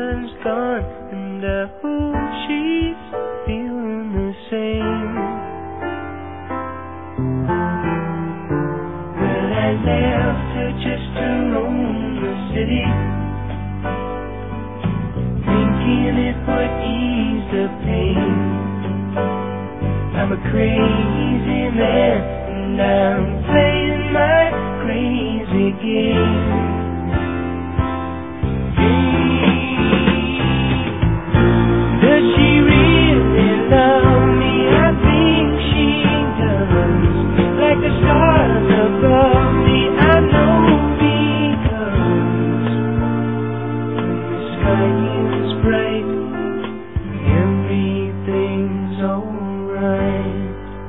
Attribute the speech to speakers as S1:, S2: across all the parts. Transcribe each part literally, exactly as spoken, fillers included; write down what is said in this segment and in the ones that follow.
S1: sun's gone, and I hope she's feeling the same. Well, I left her just to roam the city, thinking it would ease the pain. I'm a crazy man, and I'm playing my crazy game. Does she really love me? I think she does. Like the stars above me, I know because when the sky is bright, everything's alright.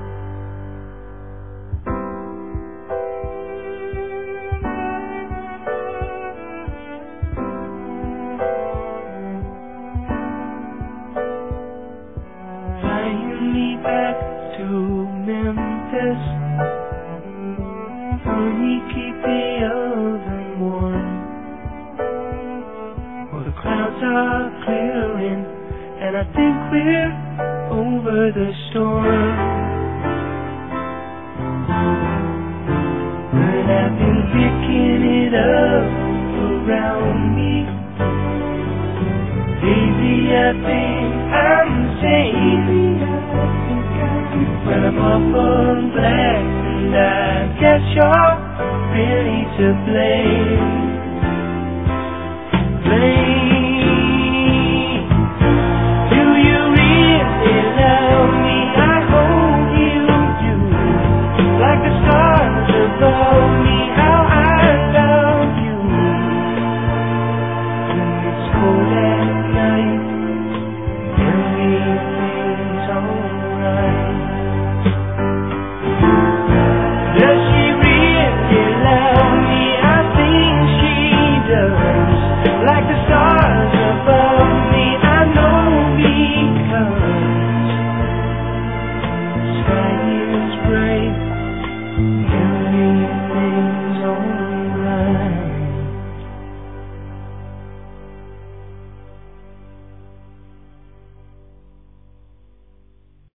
S1: Flying me back to Memphis, honey, keep the oven warm. Well, the clouds are clearing, and I think we're over the storm. But I've been picking it up around me. Baby, I think I'm safe. When I'm up on black, and I guess you're really to blame. Blame.